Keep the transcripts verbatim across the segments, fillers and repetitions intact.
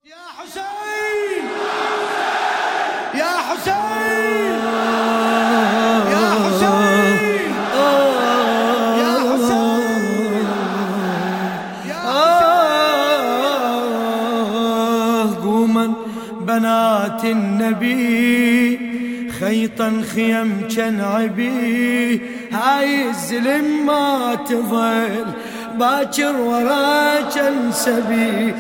يا حسين يا حسين يا حسين يا حسين يا حسين قوما بنات النبي خيطا خيم كنعبي هاي الزلم ما تظل باكر ورا جنسبي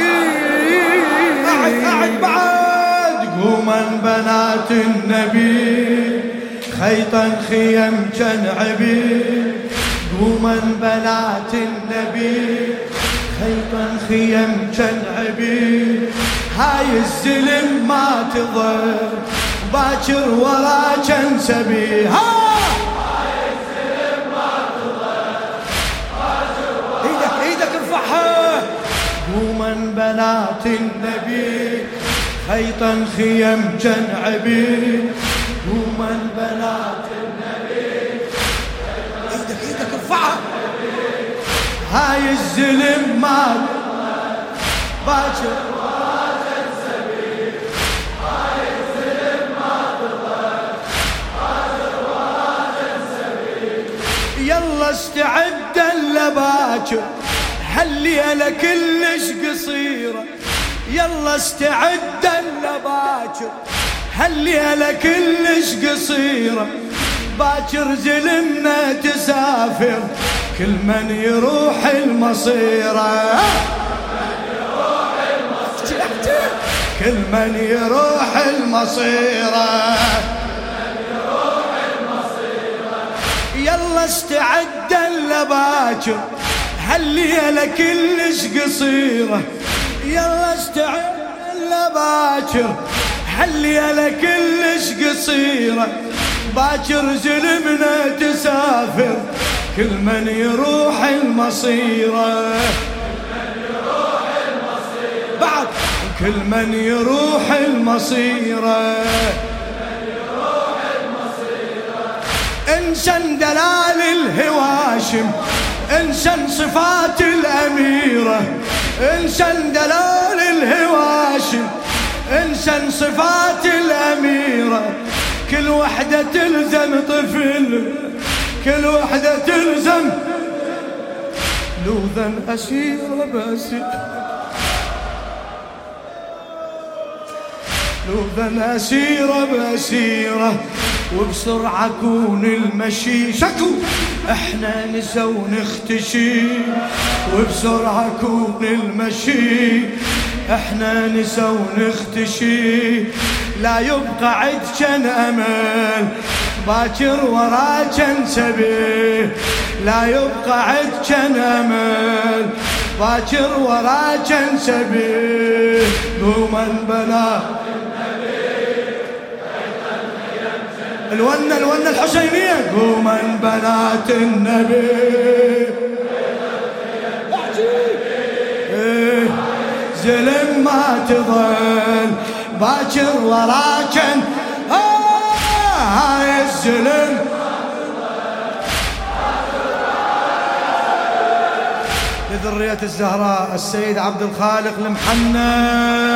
بعد بعد بعد قوما بنات النبي خيطا خيم كنعبي قوما بنات النبي خيطا خيم كنعبي هاي الزلم ما تظل باكر ورا جنسبي ها قوما بنات النبي خيطا خيم كنعبي قوما بنات النبي ايدك ايدك ارفعها هاي الزلم ما باكر ورا جنسبي هاي الزلم ما تظل باكر ورا جنسبي يلا استعد لباكر هالليلة كلش قصيرة يلا استعد لباكر هالليلة كلش قصيرة باكر زلمنا تسافر كل من يروح المصيرة كل من يروح المصيرة يلا استعد لباكر هالليلة كلش قصيرة يلا استعد لباكر هالليلة كلش قصيرة باكر زلمنا تسافر كل من يروح المصيرة بعد كل من يروح المصيرة انسان دلال الهواشم انسان صفات الأميرة انسان دلال الهواشم انسان صفات الأميرة كل وحدة تلزم طفل كل وحدة تلزم لوذا أسيرة بأسيرة لوذا أسيرة بأسيرة وبسرعة كون المشي شكو احنا نسو نختشي وبسرعة كون المشي احنا نسو نختشي لا يبقى عد كان امل باكر ورا كان سبي لا يبقى عد كان امل باكر ورا كان سبي قوما بنا الونة الونة الحسينية قوما بنات النبي إيه زلم ما تظل باكر وراكن هاي الزلم لذرية الزهراء السيد عبد الخالق المحنى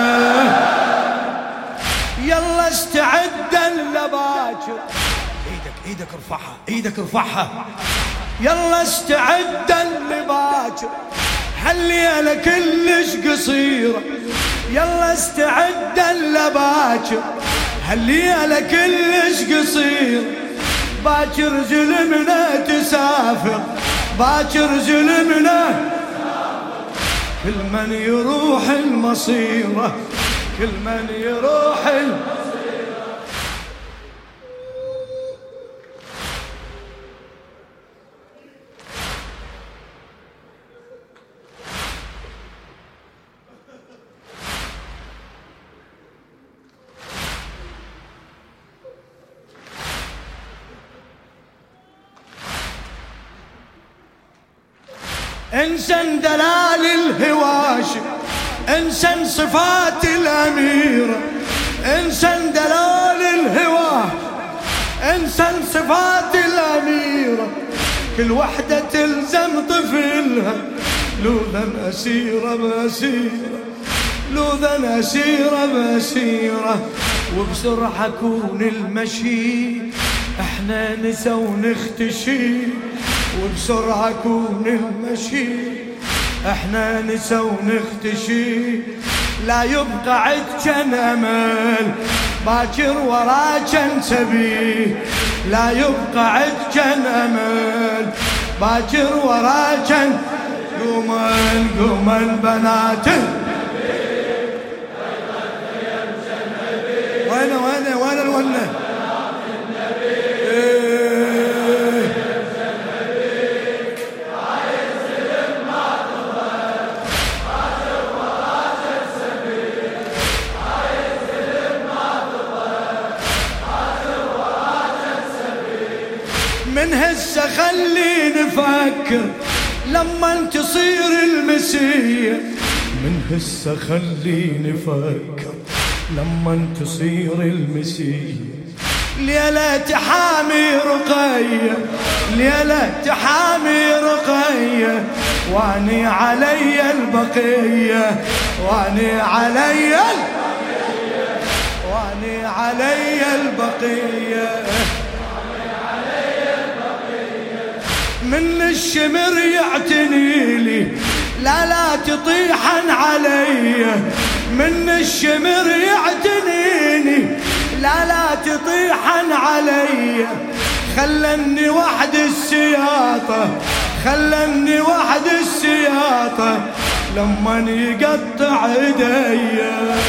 يلا استعد لباكر ايدك ايدك ارفعها ايدك ارفعها يلا استعد لباكر هالليلة كلش قصيرة يلا استعد لباكر هالليلة كلش قصيرة باكر زلمنا تسافر باكر زلمنا كل من يروح المصيرة كل من يروح المصيرة انسان دلال الهواشم انسان صفات الأميرة انسان دلال الهواشم انسان صفات الأميرة كل وحدة تلزم طفلها لولا أسيرة بأسيرة لوذا أسيرة بأسيرة وبسرعة كون المشي، احنا نسى ونختشي وبسرعة كون المشي، احنا نسى ونختشي. لا يبقى عدكن امل باكر وراكن سبي، لا يبقى عدكن امل باكر وراكن. قومن قومن بنات وين وين وين الونه من هسه خلي نفكر لما تصير المسيح، من هسه خلي نفكر لما تصير المسيح. ليلة تحامي رقية، ليلة تحامي رقية، واني علي البقية، واني علي واني علي البقية. من الشمر يعتني لي لا لا تطيحن علي، من الشمر يعتنيني لا لا تطيحن علي. خلني وحد السياطة، خلني وحد السياطة لما يقطع ايدي.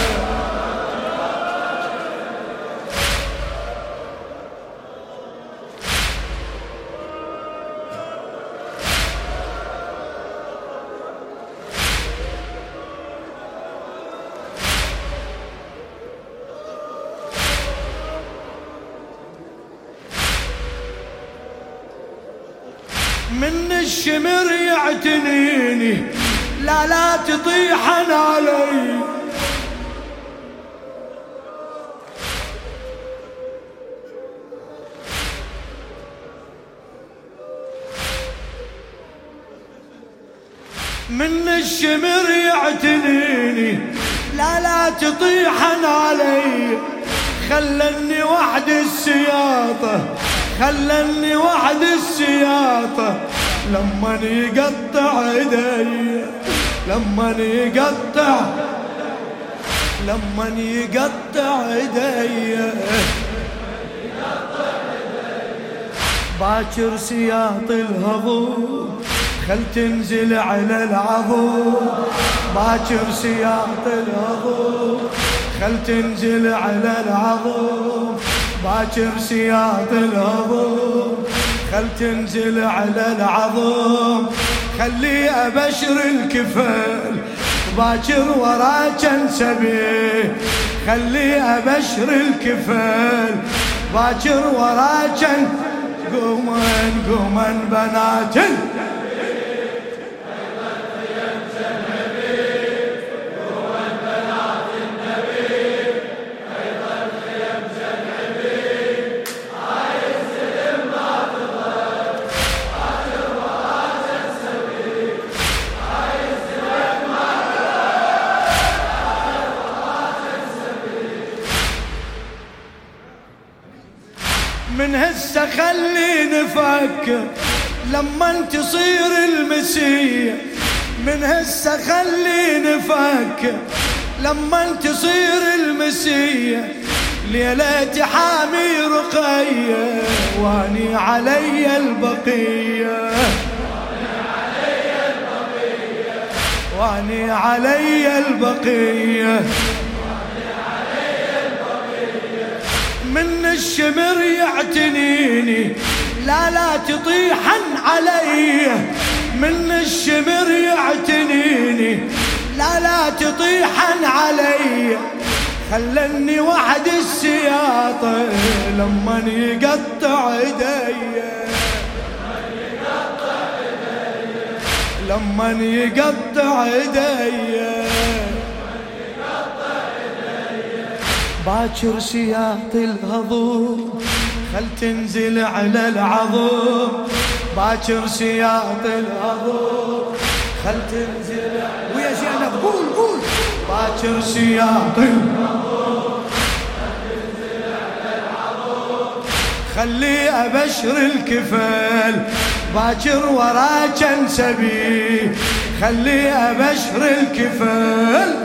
من الشمر يعتنيني لا لا تطيحن علي. من الشمر يعتنيني لا لا تطيحن علي. خلني وحد السياطة، خلني وحد السياطة لما يقطع ايدي، لما يقطع لما يقطع ايدي. باكر سياط الهضوم خل تنزل على العظوم، باكر سياط الهضوم خل تنزل على العظوم، باكر سياط الهضوم خل تنزل على العظم. خلي أبشر الكفل باكر وراكن سبي، خلي أبشر الكفل باكر وراكن. قومن قومن بنات من هسه خلي نفكر لما تصير المسيح، من هسه خلي نفكر لما تصير المسيح. ليلة حامي رقية واني علي البقية، واني علي البقية. من الشمر يعتنيني لا لا تطيحن علي، من الشمر يعتنيني لا لا تطيحن علي. خلني وحد السياطة لما يقطع ايدي، لما يقطع ايدي. باكر سياط الهضوم خل تنزل على العظم، باكر سياط الهضوم خل تنزل. ويا زينب قول قول. باكر سياط خلي أبشر الكفل باكر وراك انسبي خلي أبشر الكفل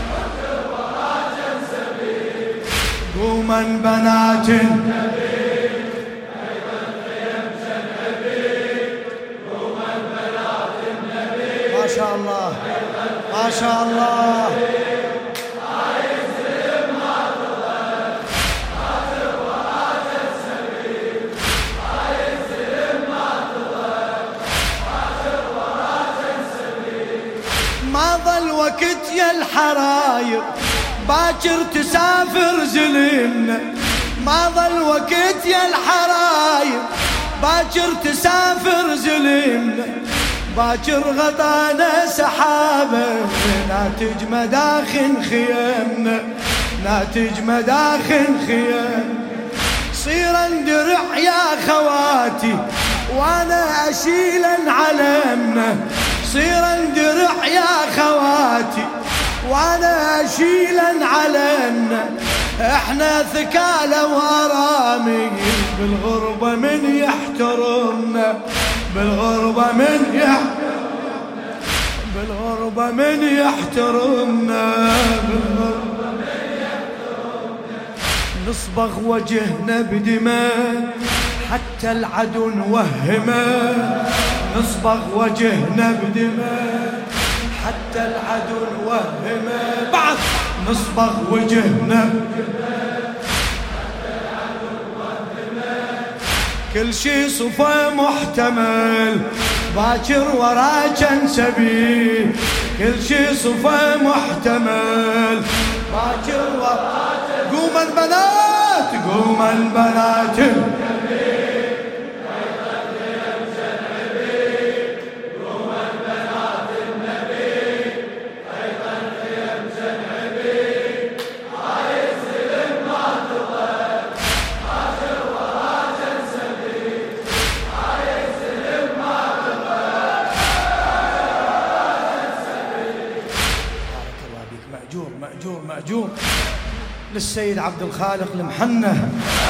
قوما بنات النبي أيضا قيم النبي قوما بنات النبي ما شاء الله ما شاء الله ما ظل وقت يا الحراير باكر تسافر زلمنا ما ظل وقت يا الحراير باكر تسافر زلمنا باكر غطانا سحابه ناتج مداخن خيامنا ناتج مداخن خيام صيرا درع يا خواتي وانا اشيلا علمنا صيرا درع يا خواتي وانا اشيلا علمنا احنا ثكالة وارامي بالغربة من يحترمنا بالغربة من يحترمنا بالغربة من يحترمنا بالغربة من يحترمنا نصبغ وجهنا بدماء حتى العدو نوهمه نصبغ وجهنا بدماء حتى العدو نوهمه بعد نصبغ وجهنا بدماء حتى العدو نوهمه كل شي صفا محتمل باكر وراك انسبي كل شي صفا محتمل باكر وراك قوما البنات قوما البنات مأجور مأجور مأجور للسيد عبد الخالق المحنة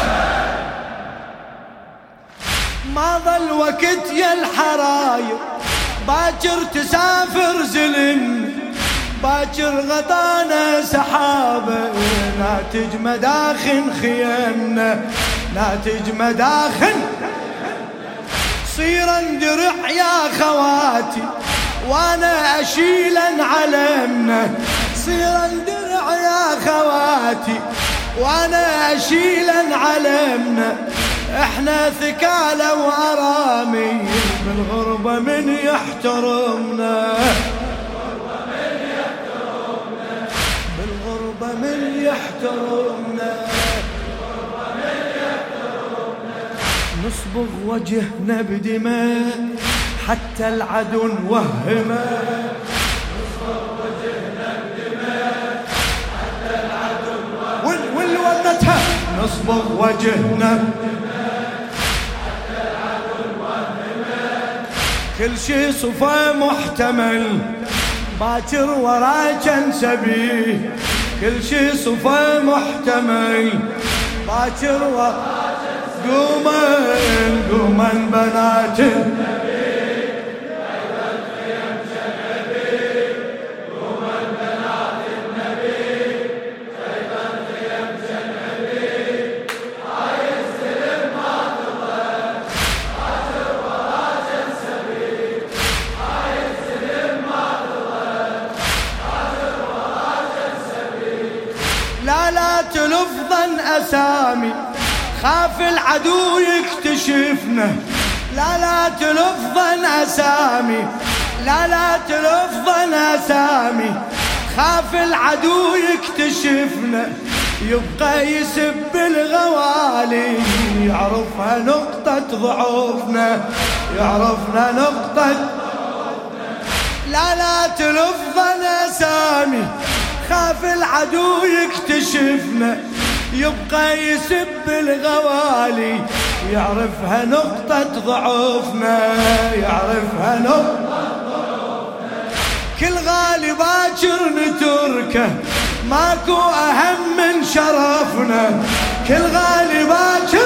ما ظل وقت يا الحراير باكر تسافر زلم باكر غطانا سحابة ناتج مداخن خيامنا ناتج مداخن صيرا درع يا خواتي وانا اشيلا علمنا صيرا درع يا خواتي وانا اشيلا علمنا احنا ثكالة وارامي بالغربة من يحترمنا بالغربة من يحترمنا نصبغ وجهنا بدماء حتى العدو نوهمه نصبغ وجهنا بدماء حتى العدو نوهمه واللي ولتها نصبغ وجهنا بدماء حتى العدو نوهمه كل شي صفا محتمل باكر وراك انسبي كل شي صفا محتمل باكر وراك قوما قوما بنات النبي أيضا قيم النبي قوما بنات النبي أيضا قيم النبي عايز سلم ما تضل باكر وراك انسبي عايز سلم ما تضل باكر وراك انسبي لا لا تلفظن اسامي خاف العدو يكتشفنا لا لا تلفظن أسامي لا لا تلفظن أسامي خاف العدو يكتشفنا يبقى يسب الغوالي يعرفها نقطة ضعفنا يعرفنا نقطة لا لا تلفظن أسامي خاف العدو يكتشفنا يبقى يسب الغوالي يعرفها نقطة ضعفنا يعرفها نقطة ضعفنا كل غالي باكر نتركه ماكو أهم من شرفنا. كل غالي باكر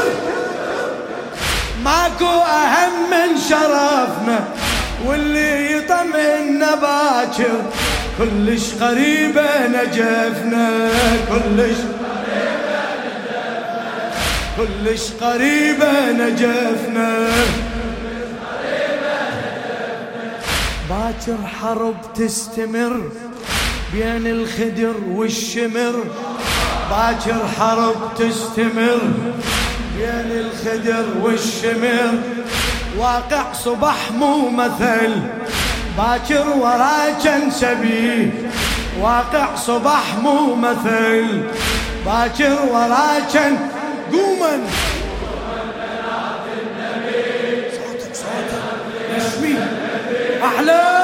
ماكو أهم من شرفنا، واللي يطمئنا باكر كلش قريبة نجفنا. كلش كلش قريبة نجفنا. باكر حرب تستمر بين الخدر والشمر. باكر حرب تستمر بين الخدر والشمر. واقع صبح مو مثل باكر وراك نسبيه. واقع صبح مو مثل باكر وراك. قوما صوتك صوتك نشمي أحلى.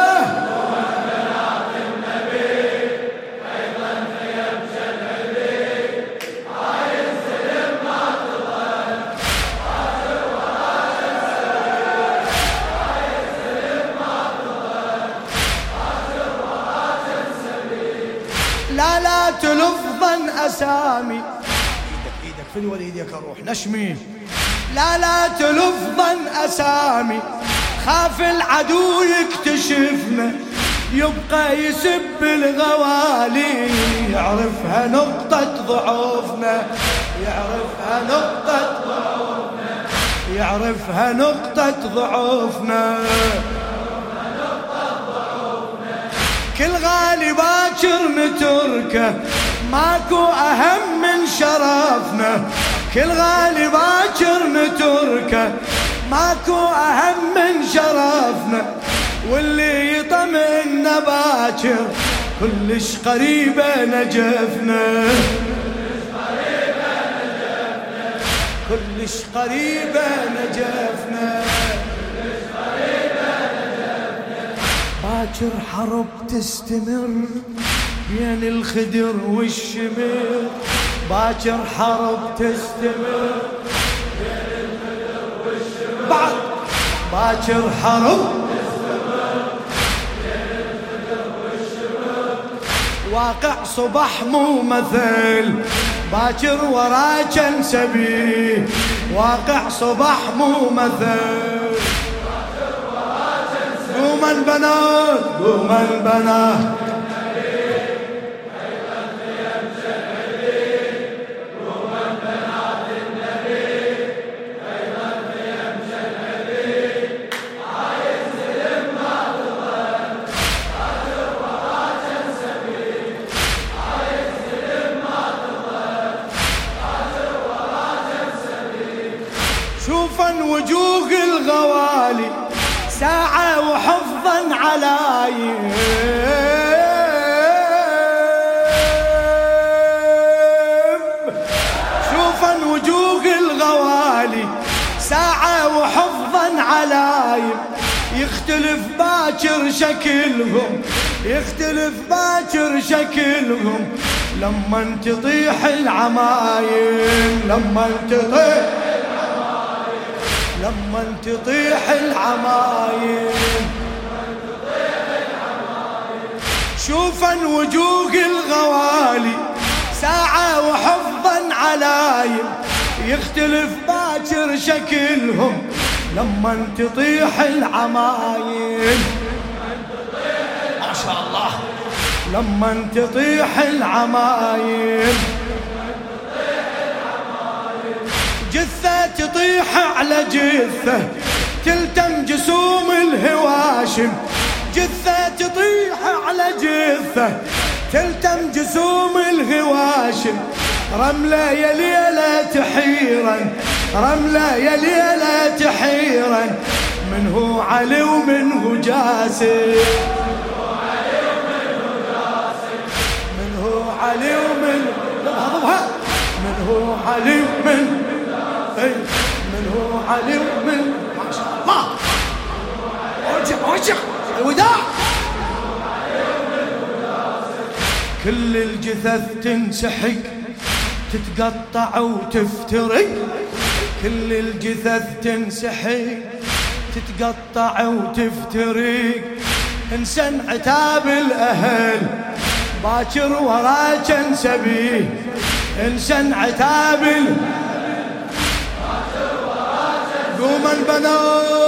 لا لا تلفظا أسامي. ايدك ايدك في وليدك اروح نشمي. لا لا تلفظا أسامي، خاف العدو يكتشفنا، يبقى يسب الغوالي، يعرفها نقطة ضعفنا، يعرفها نقطة ضعفنا، يعرفها نقطة ضعفنا. كل غالي باكر نتركه ماكو أهم من شرفنا. كل غالي باكر نتركه ماكو أهم من شرفنا، واللي يطمئنا باكر كلش قريبة نجفنا. كلش قريبة نجفنا. باكر حرب تستمر بين الخدر والشمر. باكر حرب تستمر بين الخدر والشمر. بعد باكر حرب تستمر بين الخدر والشمر. واقع صبح مو مثل باكر وراك نسبيه. واقع صبح مو مثل. قوما البنات قوما البنات شوفا وجوه الغوالي ساعة وحفظا علايم. شوفا وجوه الغوالي ساعة وحفظا علايم. يختلف باكر شكلهم، يختلف باكر شكلهم لما تطيح العمايم. لما تطيح لما تطيح العمايم. شوفا وجوه الغوالي ساعة وحفظا علايم. يختلف باكر شكلهم لما تطيح العمايم. ما شاء الله. لما تطيح العمايم. جثة تطيح على جثة تلتم جسوم الهواشم. جثة تطيح على جثة تلتم جسوم الهواشم. رملة يا ليلة تحيرا، رملة يا ليلة تحيرا، من هو علي ومن هو جاسم. من هو علي ومن من هو علي ومن من هو علي ومن. ما شاء الله. ارجع ارجع الوداع. كل الجثث تنسحق تتقطع وتفترق. كل الجثث تنسحق تتقطع وتفترق. انسن عتاب الأهل باكر وراك انسبيه، انسن عتاب الأهل باكر وراك انسبيه. قوم البنات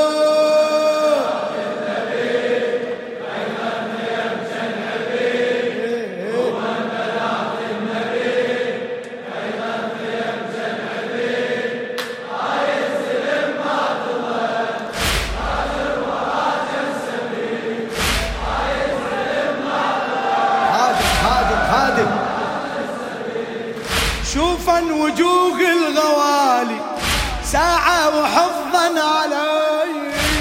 شوفا وجوه الغوالي ساعة وحفظا علي،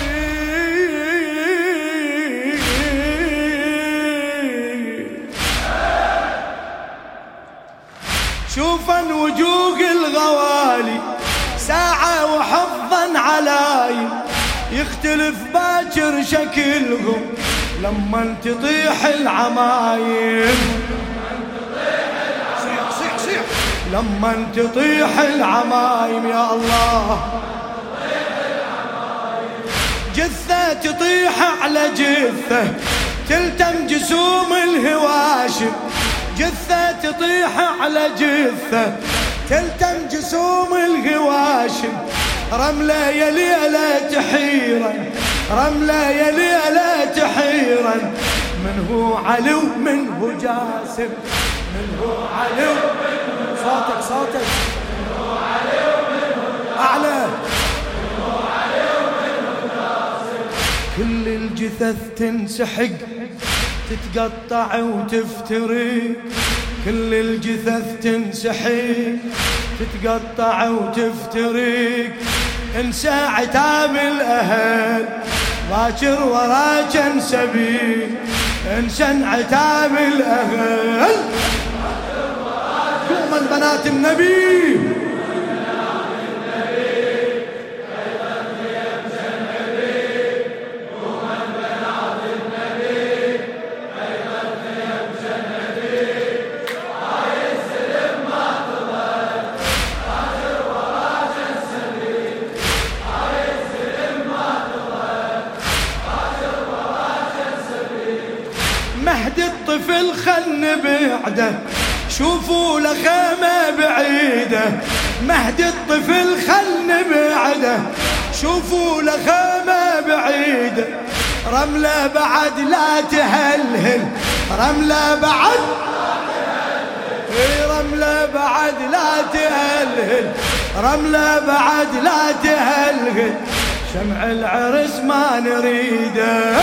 شوفا وجوه الغوالي ساعة وحفظا علي، يختلف باكر شكلهم لما تطيح العمايم، لما تطيح العمايم يا الله. جثة تطيح على جثة تلتم جسوم الهواشم، جثة تطيح على جثة تلتم جسوم الهواشم. رملة يا ليلة تحيرا، رملة يا ليلة تحيرا، من هو علي ومن هو جاسم، من هو علي ومن هو صوتك صوتك من هو علي ومن هو أعلى، من هو علي ومن هو جاسم. كل الجثث تنسحق تتقطع وتفترق، كل الجثث تنسحق تتقطع وتفترق. انسى عتاب الأهل باكر وراك انسبيه، انسى عتاب الأهل. قوم من بنات النبي مهد الطفل خل بعده، شوفوا لخيمة بعيدة، مهد الطفل خل بعده، شوفوا لخيمة بعيدة. رملة بعد لا تهلهل، رملة بعد اي رملة بعد لا تهلهل، رملة بعد لا تهلهل. شمع العرس ما نريده،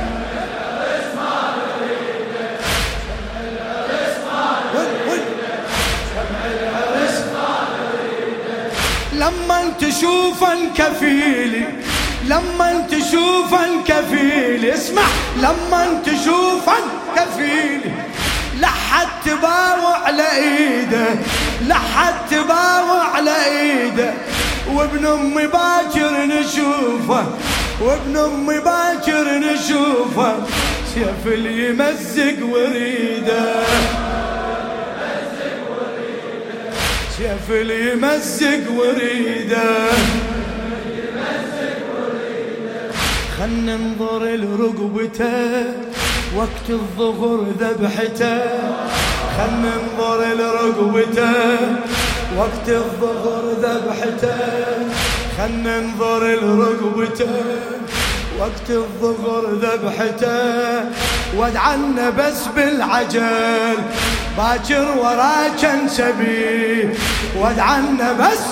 لما تشوفا كفيلي، لما تشوفا كفيلي، اسمع لما تشوفا كفيلي. لحد تباوع على ايده، لحد تباوع على ايده. وابن امي باكر نشوفه، وابن امي باكر نشوفه. سيف اللي يمزق وريده، سيف اللي يمزق وريده. خل ننظر لرقبته وقت الظهر ذبحته، خل ننظر لرقبته وقت الظهر ذبحته، خل ننظر لرقبته وقت الظهر ذبحته. وادعنا بس بالعجل باكر وراك انسبيه، وادعنا بس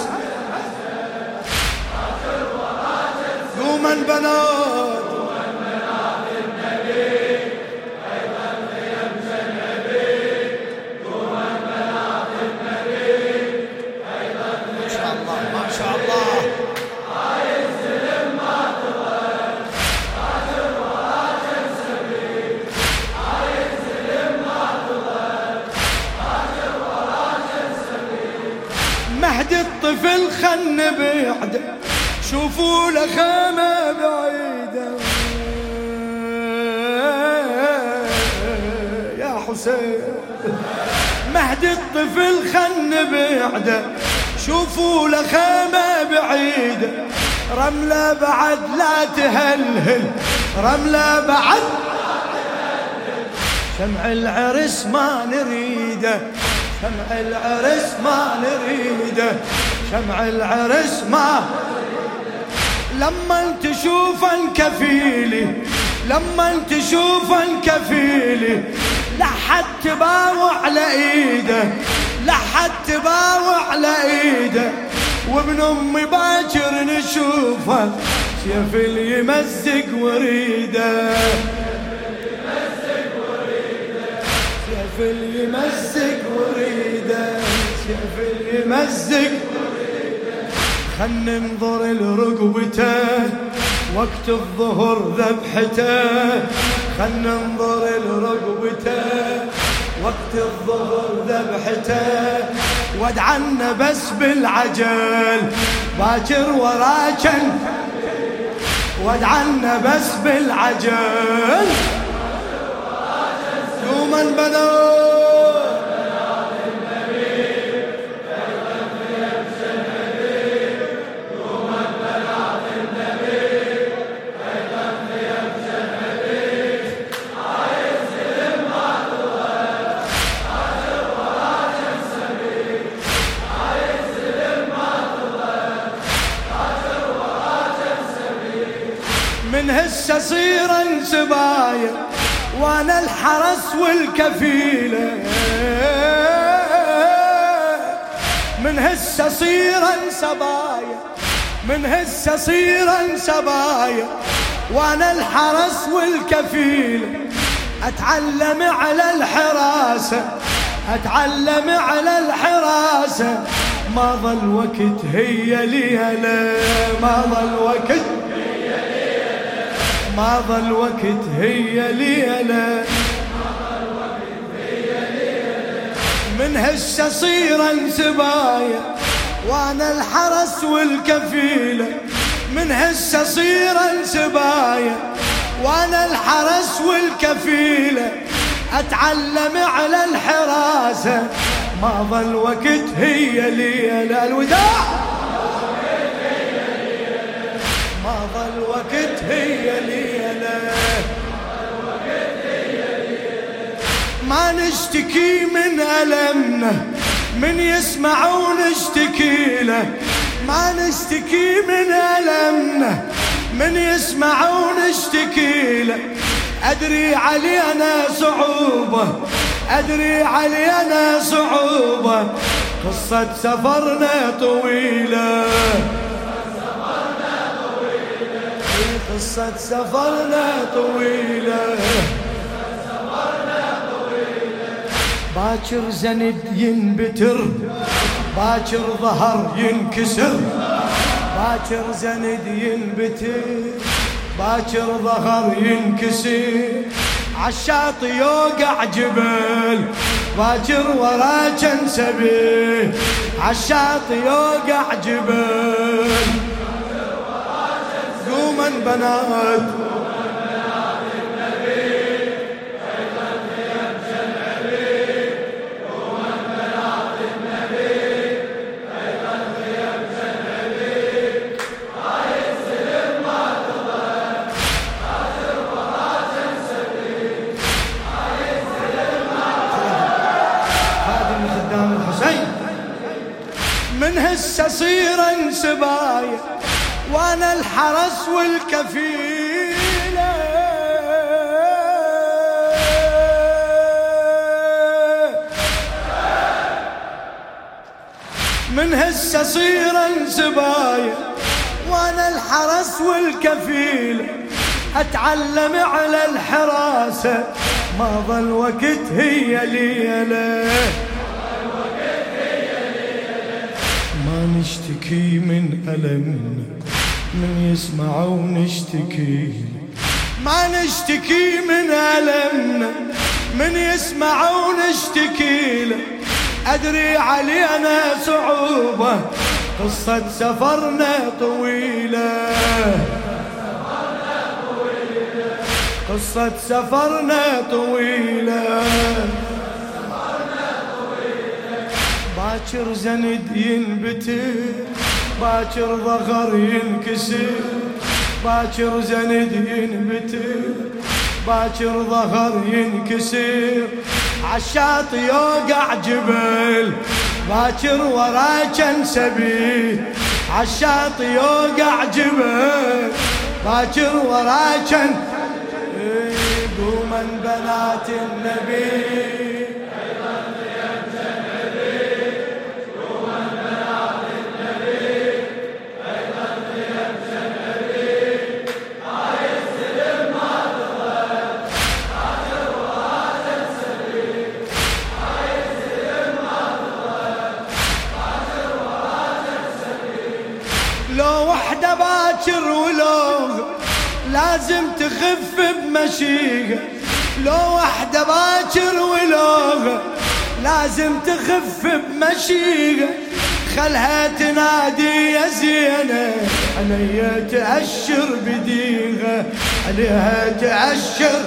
باكر وراك انسبيه. قوم البنات قوم البنات النبي ايضا يمشي النبي، قوم البنات النبي ايضا. ما شاء الله ما شاء الله. مهد الطفل خن بعده، شوفوا لخيمة بعيدة. يا حسين مهد الطفل خن بعده، شوفوا لخيمة بعيدة. رملة بعد لا تهلهل، رملة بعد شمع العرس ما نريده، شمع العرس ما نريده، شمع العرس ما لما تشوفه كفيلي، لما تشوفه كفيلي لحد تباوع على ايده، لحد تباوع على ايده، وابن امي باكر نشوفه سيف اللي يمزق وريده، سيف اللي يمزق وريده، سيف اللي يمزق وريده. خل ننظر لرقبته وقت الظهر ذبحته، خل ننظر لرقبته وقت الظهر ذبحته، وادعنا بس بالعجل باكر وراكن، وادعنا بس بالعجل يوما بنوا من هسه صيرا سبايا وانا الحرس والكفيله، من هسه صيرا سبايا، من هسه صيرا سبايا وانا الحرس والكفيله، اتعلم على الحراسه، اتعلم على الحراسه، ما ظل وقت هي ليله، ما ظل وقت ما ظل وقت هي ليلة، من هسه صيرا سبايا وانا الحرس والكفيلة، من هسه صيرا سبايا وانا الحرس والكفيلة، اتعلم على الحراسة، ما ظل وقت هي ليلة. الوداع ما ظل وقت هي ليلة، ما نشتكي من ألمنا من يسمع ونشتكي له، ما نشتكي من ألمنا من يسمع ونشتكي له، أدري علينا صعوبة، أدري علينا صعوبة، قصة سفرنا طويلة، قصة سفرنا طويلة، باكر زند ينبتر، باكر ظهر ينكسر، باكر زند ينبتر، باكر ظهر ينكسر، عالشاطئ يوقع جبل، باكر ورا كان سبيل، عالشاطئ يوقع جبل، قوما بنات من هسه صيرا سبايا وانا الحرس والكفيلة، من هسه صيرا سبايا وانا الحرس والكفيلة، اتعلم على الحراسة، ما ظل وقت هي ليلة، ما نشتكي من ألمنا من يسمع ونشتكي، ما نشتكي من ألمنا من يسمع ونشتكي له، أدري علينا صعوبة، قصة سفرنا طويلة، قصة سفرنا طويلة، باكر زند ينبتر، باكر ظهر ينكسر، باكر زند ينبتر، باكر ظهر ينكسر عالشاطئ يوقع جبل باكر ورا كان سبيل عالشاطئ يوقع جبل باكر ورا كان قوما بنات النبي لو وحدة باكر ولو لازم تخف بمشيها لو وحدة باكر ولو لازم تخف بمشيها خلها تنادي يا زينة عليها تأشر بديها عليها تأشر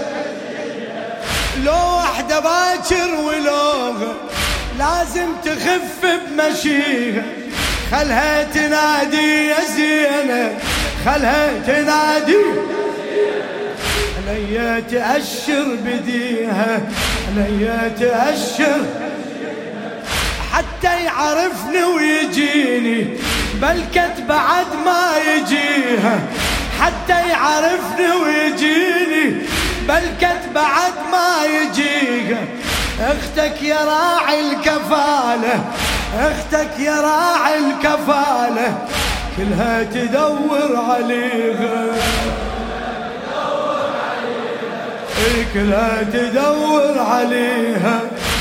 لو وحدة باكر ولو لازم تخف بمشيها خلها تنادي يا زينة خلها تنادي عليا تأشر بديها عليا تأشر حتى يعرفني ويجيني بلكت بعد ما يجيها حتى يعرفني ويجيني بلكت بعد ما يجيها اختك يا راعي الكفالة اختك يا راعي الكفالة كلها تدور عليها كلها تدور عليها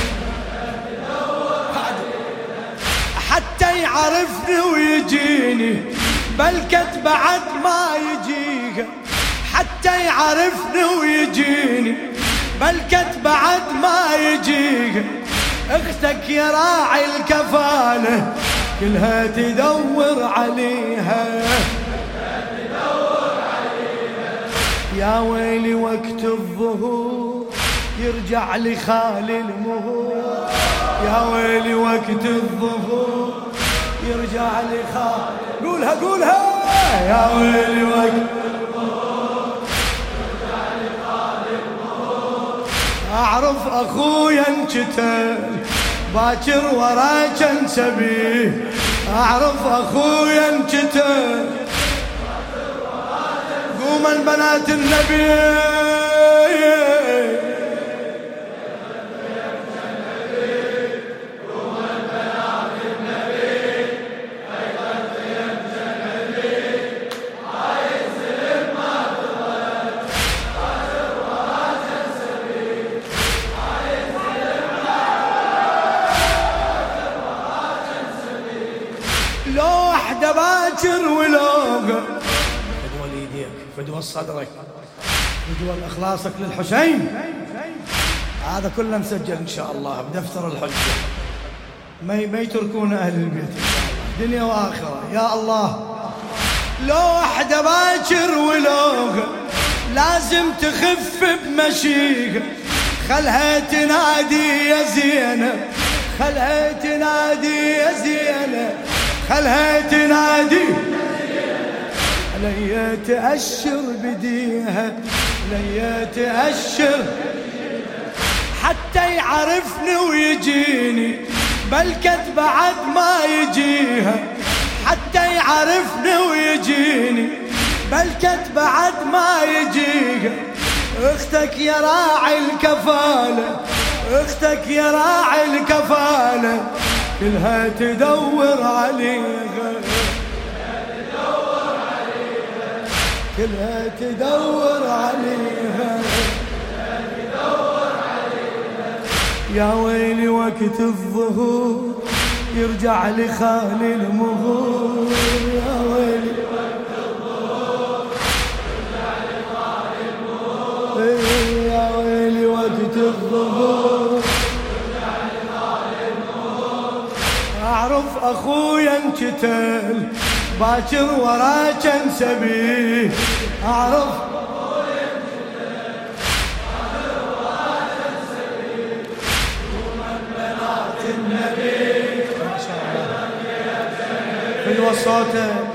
حتى يعرفني ويجيني بلكت بعد ما يجيها حتى يعرفني ويجيني بلكت بعد ما يجيها اختك يا راعي الكفالة كلها تدور عليها يا ويلي وقت الظهور يرجع لي خالي المهور يا ويلي وقت الظهور يرجع لي خالي قولها قولها يا ويلي وقت الظهور يرجع لي خالي المهور اعرف اخويا انقتل باكر ورا كان سبيه اعرف اخويا انقتل قوما بنات النبي لو وحدة باكر ولو فدوى ليديك فدوى صدرك فدوى اخلاصك للحسين هذا كله مسجل ان شاء الله بدفتر الحجة ما ما يتركون اهل البيت دنيا واخره يا الله لو وحدة باكر ولو لازم تخف بمشيها خلها تنادي يا زينة خلها تنادي يا زينة خلها تنادي عليا تأشر بديها عليا تأشر حتى يعرفني ويجيني بلكت بعد ما يجيها حتى يعرفني ويجيني بلكت بعد ما يجيها اختك يا راعي الكفالة اختك يا راعي الكفالة كلها تدور عليها كلها تدور عليها يا ويلي وقت الظهور يرجع لي خالي المغور يا ويلي وقت الظهور يرجع لي خالي المغور يا ويلي وقت الظهور يرجع لي خالي المغور اعرف اخويا انقتل باكر ورا كان سبيه اعرف اخويا انقتل باكر ورا كان سبيه ومن بنات النبي ما شاء الله حلوه صوته